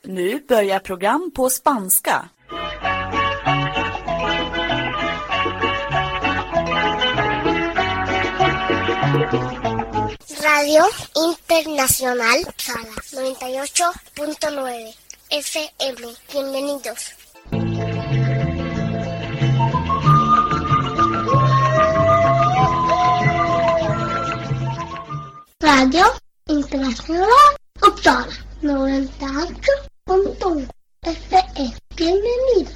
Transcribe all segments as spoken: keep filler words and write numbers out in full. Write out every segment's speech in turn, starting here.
Nu börjar program på spanska. Radio Internacional Uppsala noventa y ocho punto nueve F M. Bienvenidos. Radio Internacional Uppsala noventa y ocho punto nueve F M. Bienvenidos.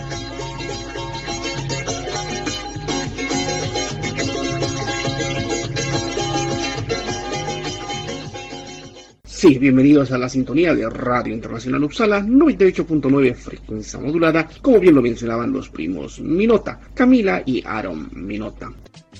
Sí, bienvenidos a la sintonía de Radio Internacional Uppsala noventa y ocho punto nueve frecuencia modulada, como bien lo mencionaban los primos Minota, Camila y Aaron Minota.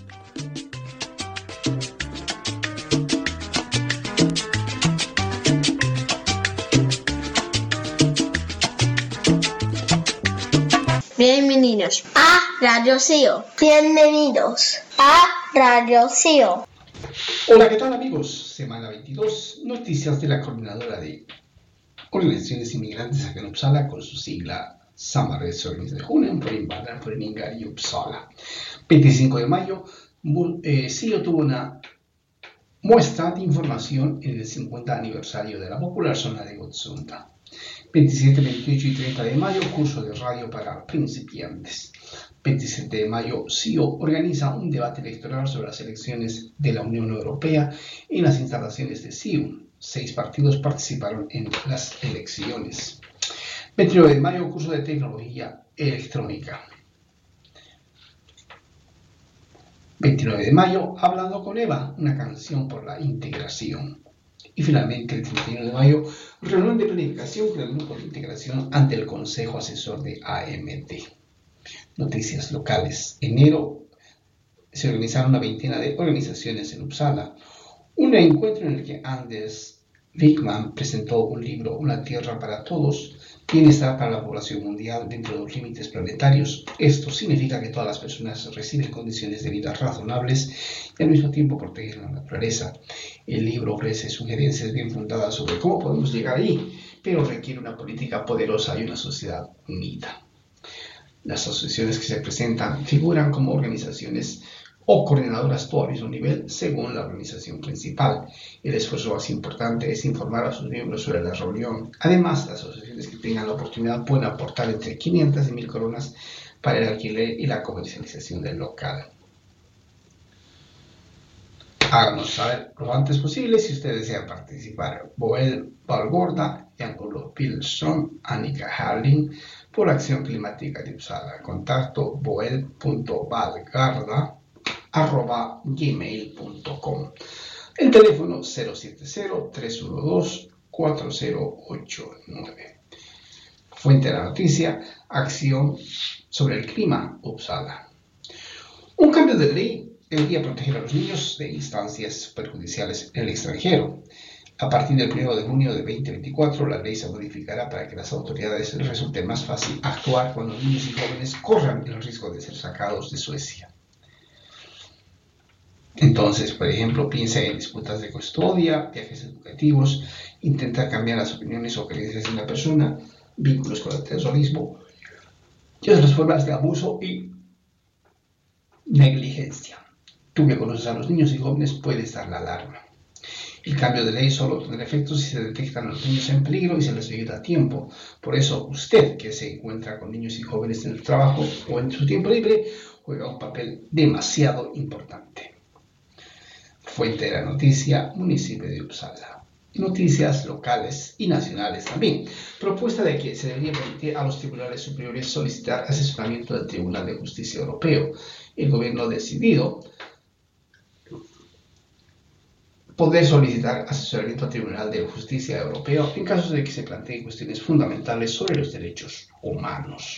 Bienvenidos a Radio SEO. Bienvenidos a Radio SEO. Hola, ¿qué tal amigos? Semana veintidós, noticias de la Coordinadora de Organizaciones Inmigrantes acá en Uppsala con su sigla Samarbetsorganisationen för invandrare för invandrare i Uppsala. veinticinco de mayo, eh, SEO tuvo una muestra de información en el cincuenta aniversario de la popular zona de Gottsunda. veintisiete, veintiocho y treinta de mayo, curso de radio para principiantes. veintisiete de mayo, SEO organiza un debate electoral sobre las elecciones de la Unión Europea en las instalaciones de SEO. Seis partidos participaron en las elecciones. veintinueve de mayo, curso de tecnología electrónica. veintinueve de mayo, Hablando con Eva, una canción por la integración. Y finalmente, el treinta y uno de mayo, reunión de planificación con el grupo de integración ante el Consejo Asesor de A M T. Noticias locales. Enero se organizaron una veintena de organizaciones en Uppsala. Un encuentro en el que Anders Wijkman presentó un libro, Una Tierra para Todos, Bienestar para la Población Mundial dentro de los límites planetarios. Esto significa que todas las personas reciben condiciones de vida razonables y al mismo tiempo protegen la naturaleza. El libro ofrece sugerencias bien fundadas sobre cómo podemos llegar ahí, pero requiere una política poderosa y una sociedad unida. Las asociaciones que se presentan figuran como organizaciones o coordinadoras todo al mismo nivel según la organización principal. El esfuerzo más importante es informar a sus miembros sobre la reunión. Además, las asociaciones que tengan la oportunidad pueden aportar entre quinientas y mil coronas para el alquiler y la comercialización del local. Háganos saber lo antes posible si usted desea participar. Boel Valgorda, Jan-Olof Pilsson, Annika Harling, por Acción Climática de Uppsala. Contacto boel punto valgarda arroba gmail punto com. El teléfono cero siete cero, tres uno dos, cuatro cero ocho nueve. Fuente de la noticia, Acción sobre el Clima, Uppsala. Un cambio de ley debería proteger a los niños de instancias perjudiciales en el extranjero. A partir del primero de junio de veinte veinticuatro, la ley se modificará para que las autoridades les resulte más fácil actuar cuando niños y jóvenes corran el riesgo de ser sacados de Suecia. Entonces, por ejemplo, piensa en disputas de custodia, viajes educativos, intentar cambiar las opiniones o creencias de una persona, vínculos con el terrorismo y otras formas de abuso y negligencia. Tú que conoces a los niños y jóvenes puedes dar la alarma. El cambio de ley solo tendrá efecto si se detectan a los niños en peligro y se les ayuda a tiempo. Por eso, usted que se encuentra con niños y jóvenes en el trabajo o en su tiempo libre, juega un papel demasiado importante. Fuente de la noticia, municipio de Uppsala. Noticias locales y nacionales también. Propuesta de que se debería permitir a los tribunales superiores solicitar asesoramiento del Tribunal de Justicia Europeo. El gobierno ha decidido poder solicitar asesoramiento al Tribunal de Justicia Europeo en caso de que se planteen cuestiones fundamentales sobre los derechos humanos.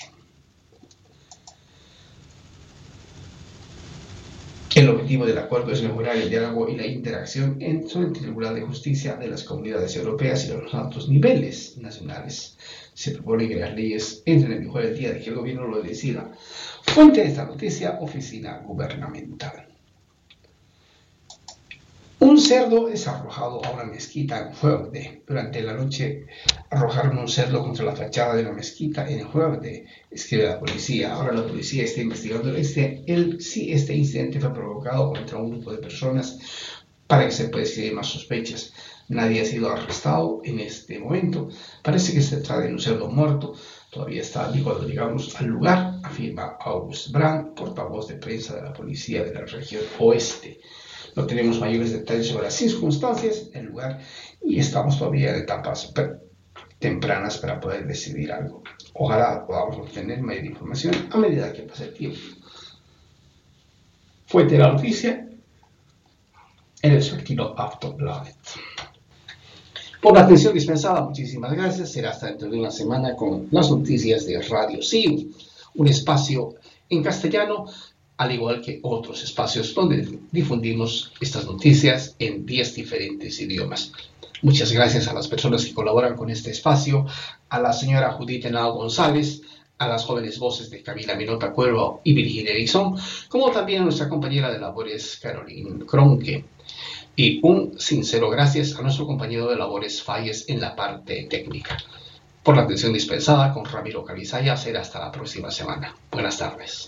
El objetivo del acuerdo es mejorar el diálogo y la interacción entre el Tribunal de Justicia de las comunidades europeas y los altos niveles nacionales. Se propone que las leyes entren en vigor el día de que el gobierno lo decida. Fuente de esta noticia, oficina gubernamental. Un cerdo es arrojado a una mezquita en Huevde. Durante la noche arrojaron un cerdo contra la fachada de la mezquita en Huevde, escribe la policía. Ahora la policía está investigando este, el, si este incidente fue provocado contra un grupo de personas para que se pueda escribir más sospechas. Nadie ha sido arrestado en este momento. Parece que se trata de un cerdo muerto. Todavía está allí cuando llegamos al lugar, afirma August Brand, portavoz de prensa de la policía de la región oeste. No tenemos mayores detalles sobre las circunstancias del lugar y estamos todavía en etapas tempranas para poder decidir algo. Ojalá podamos obtener mayor información a medida que pase el tiempo. Fuente de la noticia, el vespertino Aftonbladet. Por la atención dispensada, muchísimas gracias. Será hasta dentro de una semana con las noticias de Radio S I U, un espacio en castellano, al igual que otros espacios donde difundimos estas noticias en diez diferentes idiomas. Muchas gracias a las personas que colaboran con este espacio, a la señora Judith Henao González, a las jóvenes voces de Camila Minota Cuervo y Virginia Erickson, como también a nuestra compañera de labores Caroline Cronke. Y un sincero gracias a nuestro compañero de labores Falles en la parte técnica. Por la atención dispensada con Ramiro Cavizaya, será hasta la próxima semana. Buenas tardes.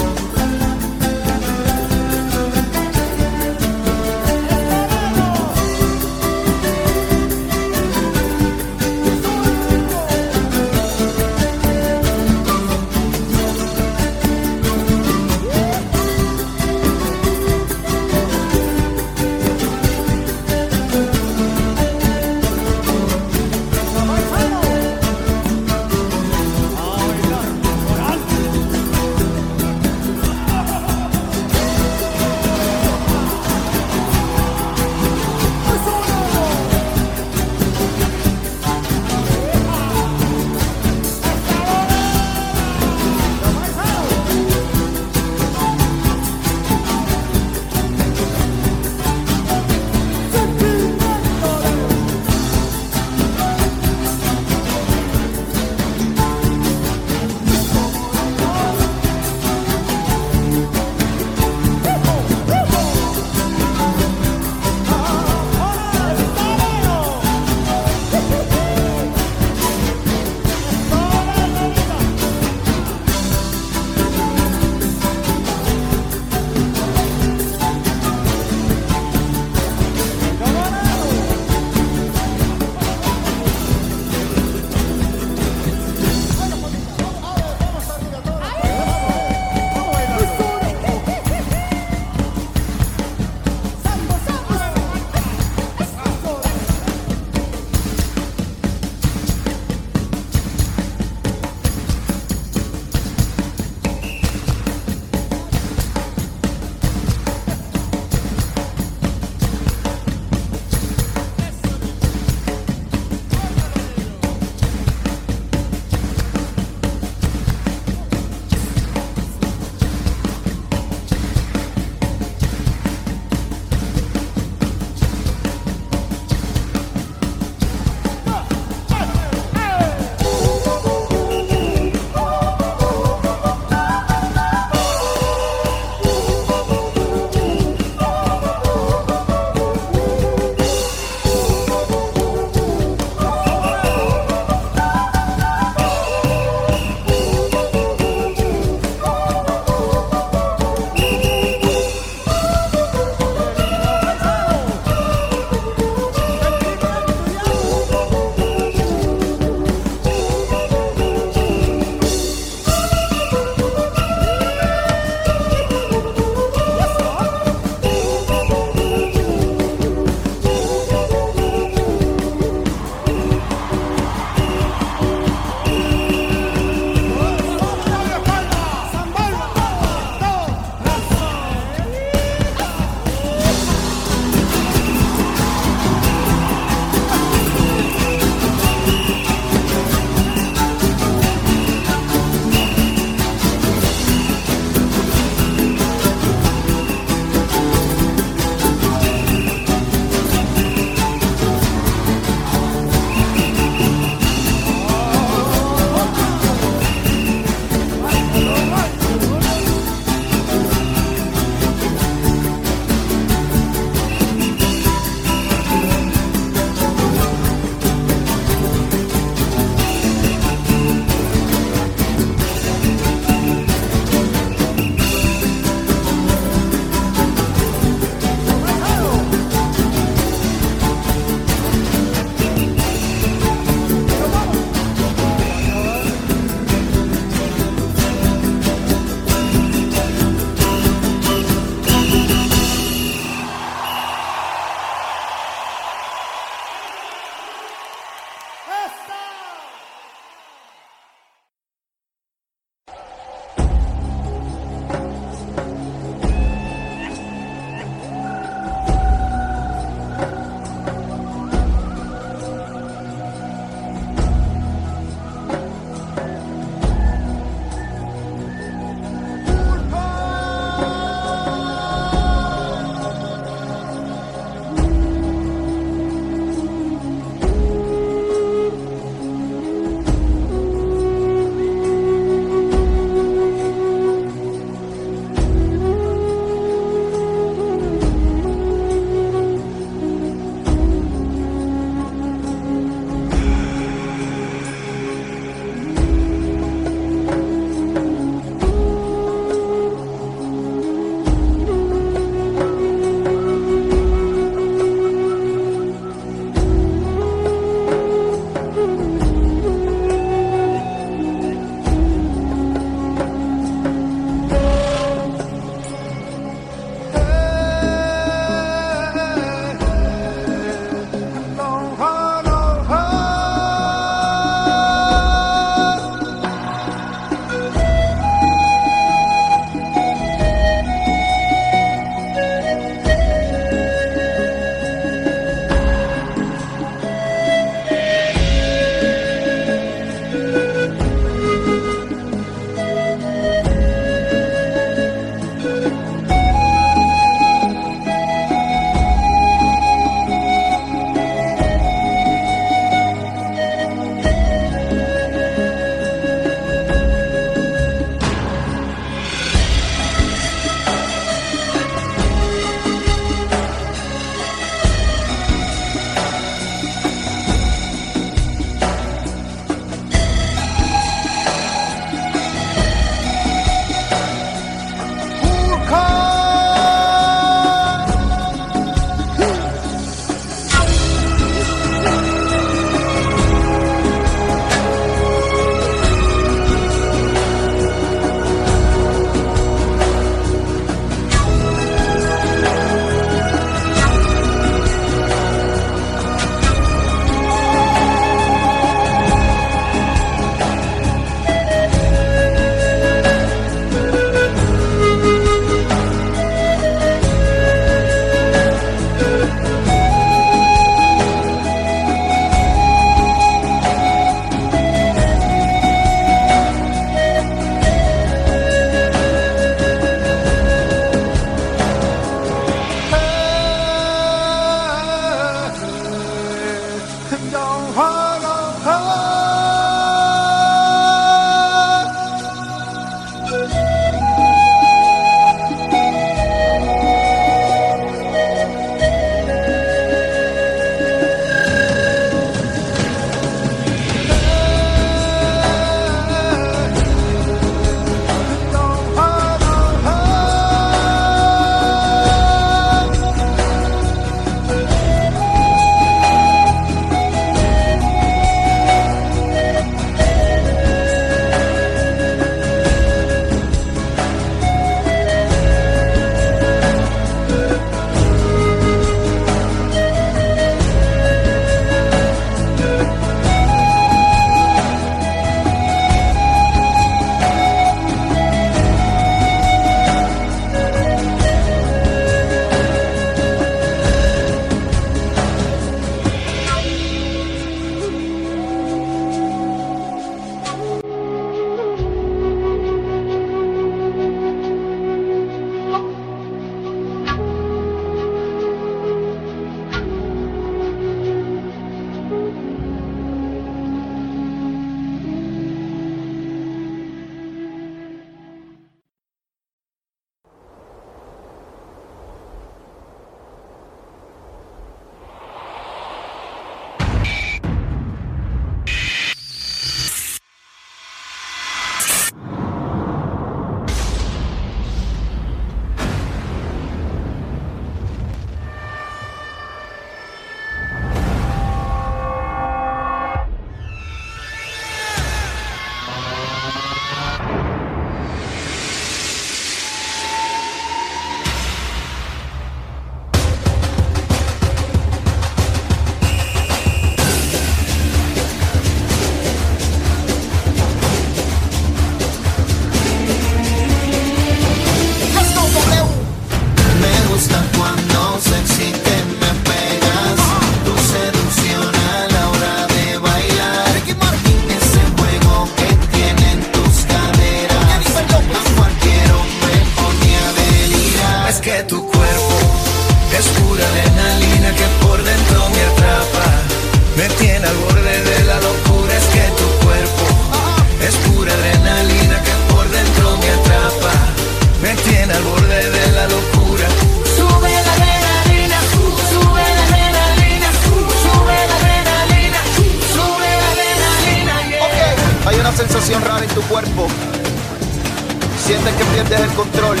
que tu cuerpo es pura adrenalina que por dentro me atrapa, me tiene al borde de la locura. Es que tu cuerpo es pura adrenalina que por dentro me atrapa, me tiene al borde de la locura. Sube la adrenalina, sube la adrenalina, sube la adrenalina, sube la adrenalina, yeah. Ok, hay una sensación rara en tu cuerpo. Sientes que pierdes el control.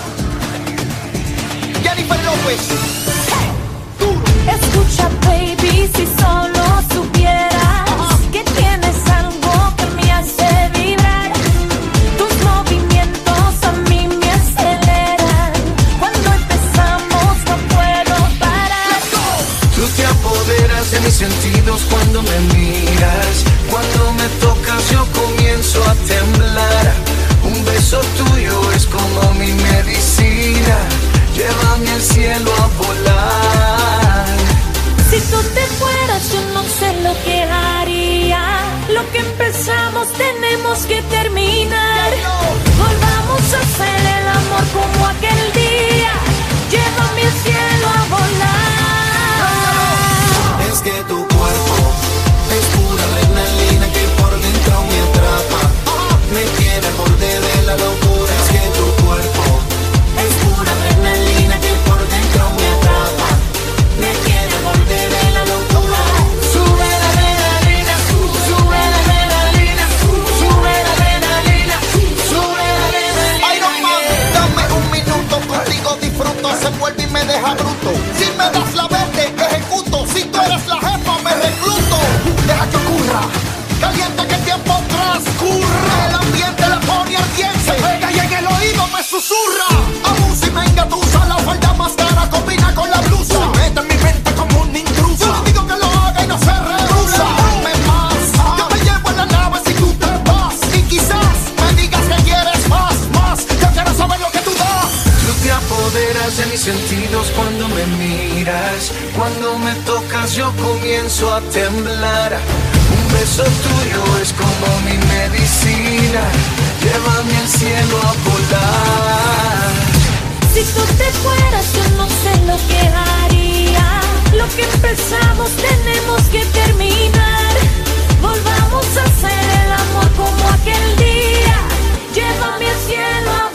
Jennifer López. Hey, duro. Escucha, baby, si solo supieras uh-huh. que tienes algo que me hace vibrar. Tus movimientos a mí me aceleran. Cuando empezamos no puedo parar. Tú te apoderas de mis sentidos cuando me miras. Cuando me tocas yo comienzo a temblar. Un beso tuyo es como mi medicina. Llévame al cielo a volar. Si tú te fueras yo no sé lo que haría. Lo que empezamos tenemos que terminar. Volvamos a hacer el amor como aquel día. Llévame al cielo a volar. Es que tu cuerpo es pura adrenalina que por dentro me atrapa, me tiene al borde de la locura. Es que tu cuerpo es pura adrenalina que por dentro me atrapa, me tiene al borde de la locura. Sube la adrenalina, sube la adrenalina, sube la adrenalina, sube la adrenalina. Ay, no más, dame un minuto, contigo disfruto, se vuelve y me deja bruto. Si me das la verde, ejecuto. Si tú eres la jefa, me recluto. Deja que ocurra, caliente que el tiempo transcurra. El ambiente la pone ardiente, se pega y en el oído me susurra. Abusa y me engatusa, la falda más cara combina con la blusa. Se mete en mi mente como un intruso. Yo digo que lo haga y no se rehúsa. Dame más, yo te llevo en la nave si tú te vas. Y quizás me digas que quieres más, más. Yo quiero saber lo que tú das. Tú te apoderas de mis sentidos cuando me miras. Cuando me tocas yo comienzo a temblar. Un beso tuyo es como mi medicina. Llévame al cielo a volar. Si tú te fueras yo no sé lo que haría. Lo que empezamos tenemos que terminar. Volvamos a hacer el amor como aquel día. Llévame al cielo a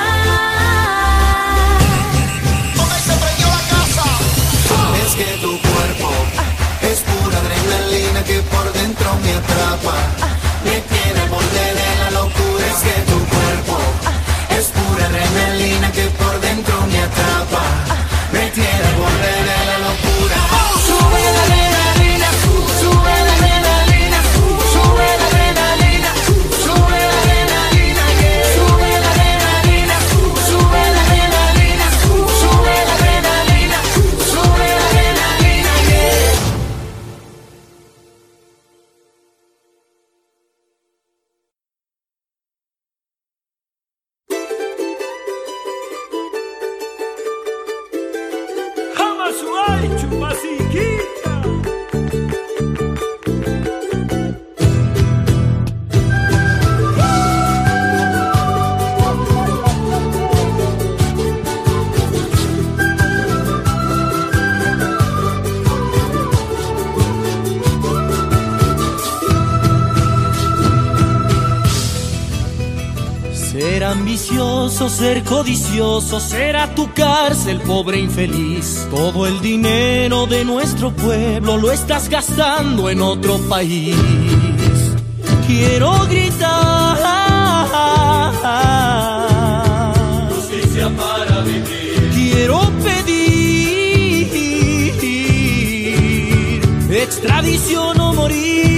volar. ¿Dónde se prendió la casa? Es que tu cuerpo es pura adrenalina que por dentro me atrapa, me tiene al borde de la locura. Es que tu cuerpo es pura adrenalina que por dentro me atrapa, me tiene al borde de la locura. Sube la adrenalina, sube la adrenalina, sube la adrenalina, sube la adrenalina, yeah. Sube la adrenalina, sube la adrenalina, sube la adrenalina, sube la adrenalina, yeah. Ser ambicioso, ser codicioso, será tu cárcel, pobre infeliz. Todo el dinero de nuestro pueblo lo estás gastando en otro país. Quiero gritar justicia para vivir. Quiero pedir extradición o morir.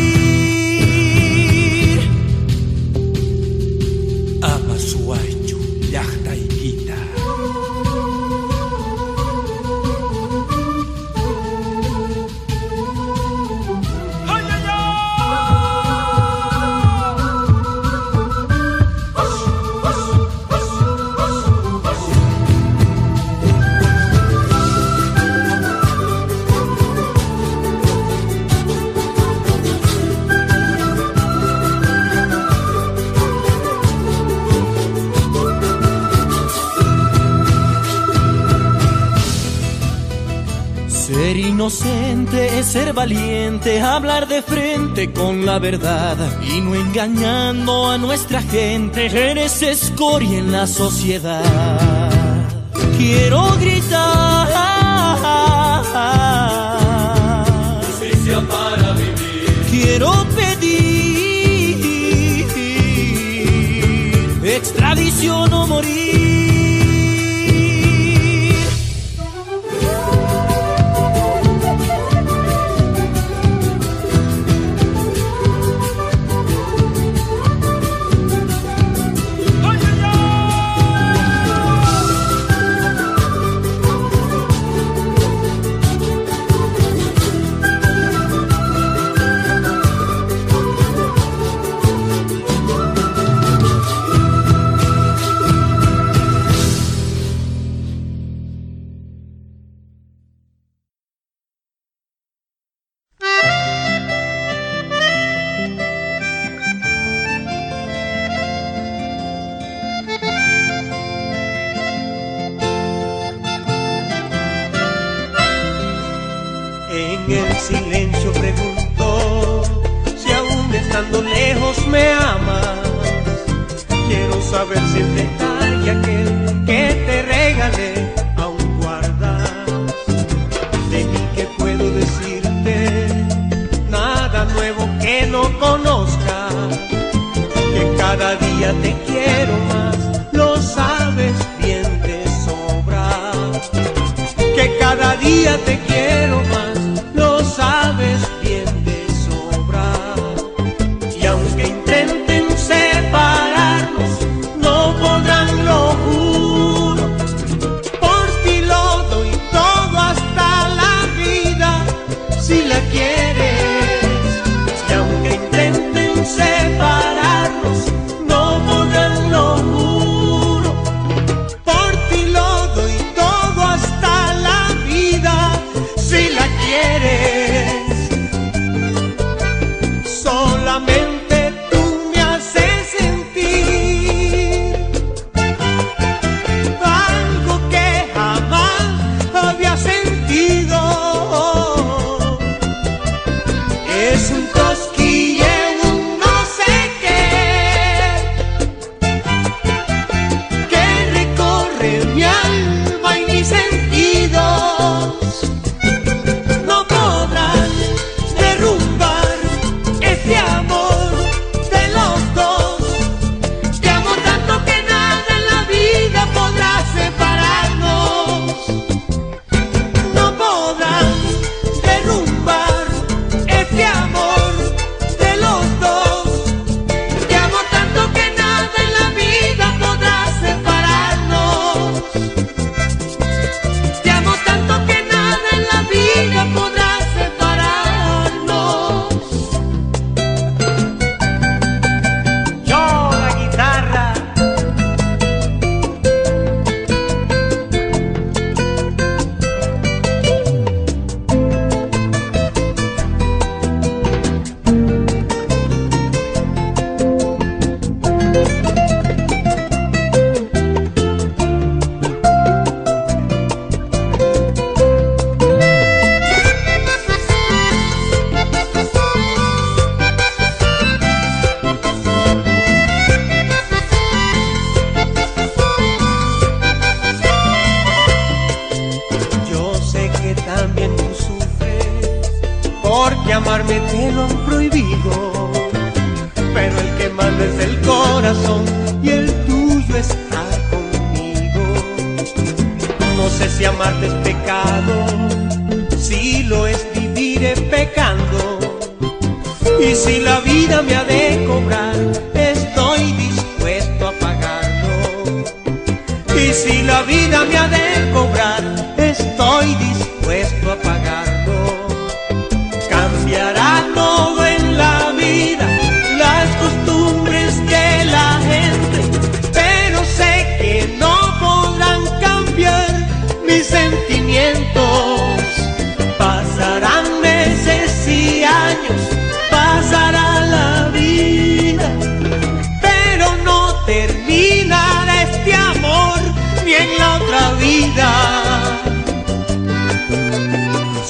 Amasuachu, llaqtaykita. Ser inocente es ser valiente, hablar de frente con la verdad y no engañando a nuestra gente. Eres escoria en la sociedad. Quiero gritar justicia para vivir. Quiero pedir extradición o morir.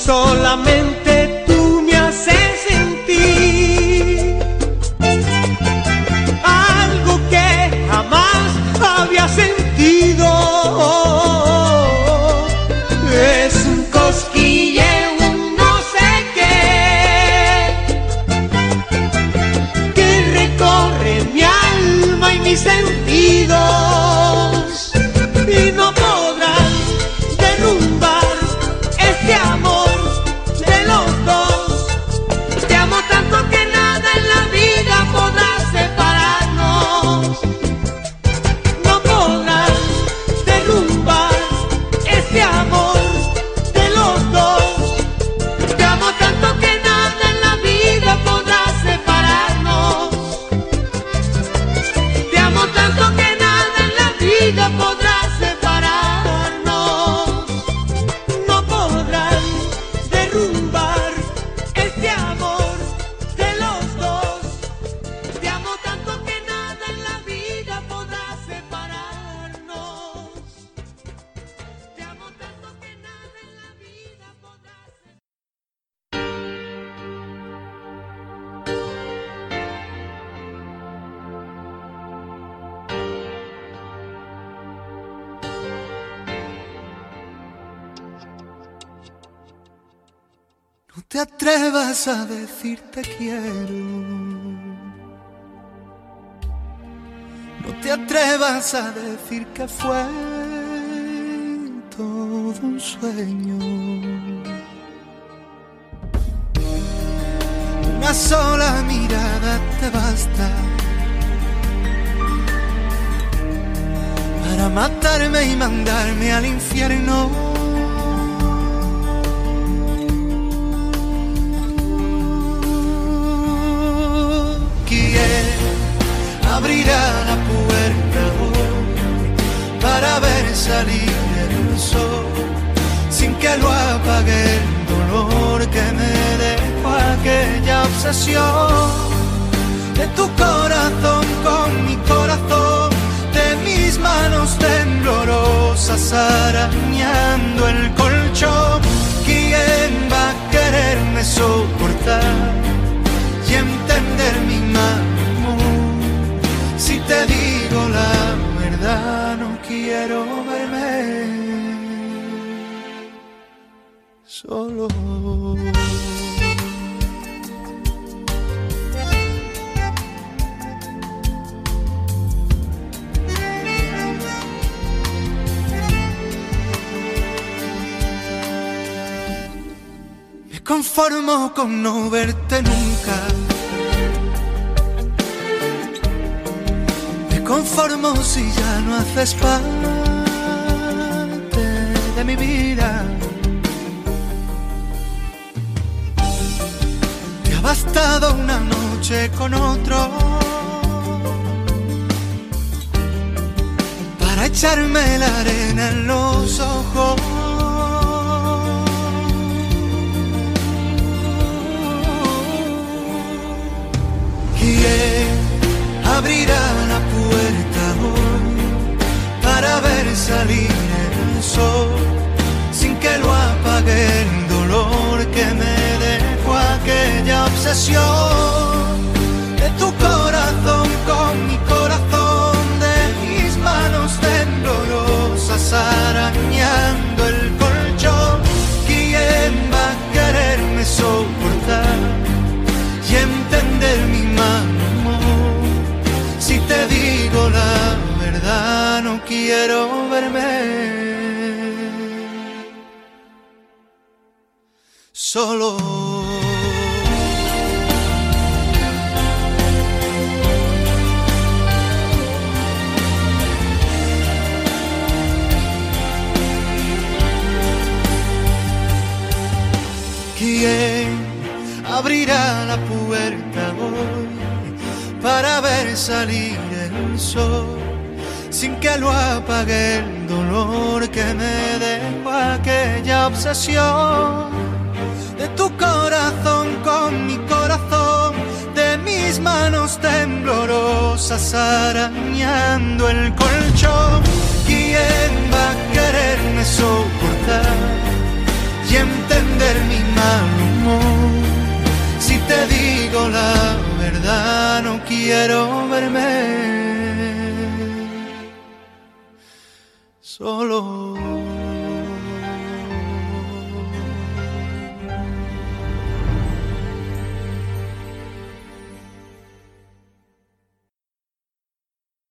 solamente tú me haces sentir algo que jamás había sentido. Es un cosquilleo, un no sé qué, que recorre mi alma y mis sentidos, y no podrán derrumbar este amor de los dos. Te amo tanto que nada en la vida podrá separarnos. No podrán derrumbar este amor de los dos. Te amo tanto que nada en la vida podrá separarnos. Te amo tanto que nada en la vida podrá separarnos. No podrán derrumbar este amor de los dos. Te amo tanto que nada en la vida podrá separarnos. Te amo tanto que nada en la vida podrá No te atrevas a decir te quiero. No te atrevas a decir que fue todo un sueño. Una sola mirada te basta para matarme y mandarme al infierno. Abrirá la puerta hoy para ver salir el sol, sin que lo apague el dolor que me dejó aquella obsesión de tu corazón con mi corazón, de mis manos temblorosas arañando el colchón. ¿Quién va a quererme soportar y entender mi mal? Si te digo la verdad, no quiero verme solo. Me conformo con no verte nunca. Me conformo si ya no haces parte de mi vida. Te ha bastado una noche con otro para echarme la arena en los ojos. ¿Quién abrirá la puerta hoy para ver salir el sol, sin que lo apague el dolor que me dejó aquella obsesión de tu corazón con mi corazón, de mis manos temblorosas arañando el colchón? ¿Quién va a quererme soportar y entender mi mal amor? Si te digo la verdad, no quiero verme solo. ¿Quién abrirá la puerta hoy para ver salir el sol, sin que lo apague el dolor que me dejó aquella obsesión de tu corazón con mi corazón, de mis manos temblorosas arañando el colchón? ¿Quién va a quererme soportar y entender mi quiero verme